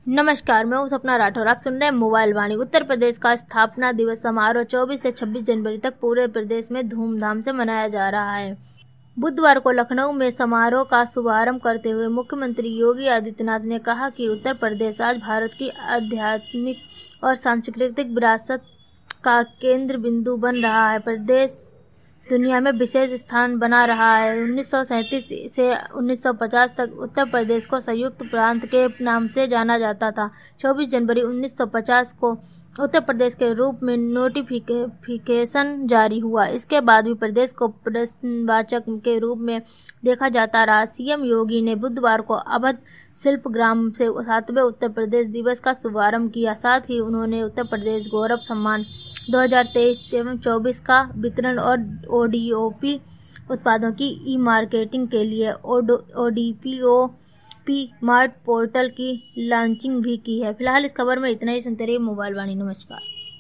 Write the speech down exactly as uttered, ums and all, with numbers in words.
नमस्कार, मैं हूं सपना राठौर। आप सुन रहे हैं मोबाइल वाणी। उत्तर प्रदेश का स्थापना दिवस समारोह चौबीस से छब्बीस जनवरी तक पूरे प्रदेश में धूमधाम से मनाया जा रहा है। बुधवार को लखनऊ में समारोह का शुभारंभ करते हुए मुख्यमंत्री योगी आदित्यनाथ ने कहा कि उत्तर प्रदेश आज भारत की आध्यात्मिक और सांस्कृतिक विरासत का केंद्र बिंदु बन रहा है। प्रदेश दुनिया में विशेष स्थान बना रहा है। उन्नीस सौ सैंतीस से उन्नीस सौ पचास तक उत्तर प्रदेश को संयुक्त प्रांत के नाम से जाना जाता था। चौबीस जनवरी उन्नीस सौ पचास को उत्तर प्रदेश के रूप में नोटिफिकेशन जारी हुआ। इसके बाद भी प्रदेश को प्रश्नवाचक के रूप में देखा जाता रहा। सीएम योगी ने बुधवार को अवध शिल्पग्राम से सातवें उत्तर प्रदेश दिवस का शुभारंभ किया। साथ ही उन्होंने उत्तर प्रदेश गौरव सम्मान दो हज़ार तेईस एवं चौबीस का वितरण और ओडीओपी उत्पादों की ई मार्केटिंग के लिए ओडीपीओपी मार्ट पोर्टल की लॉन्चिंग भी की है। फिलहाल इस खबर में इतना ही। सुनते रहिए मोबाइल वाणी। नमस्कार।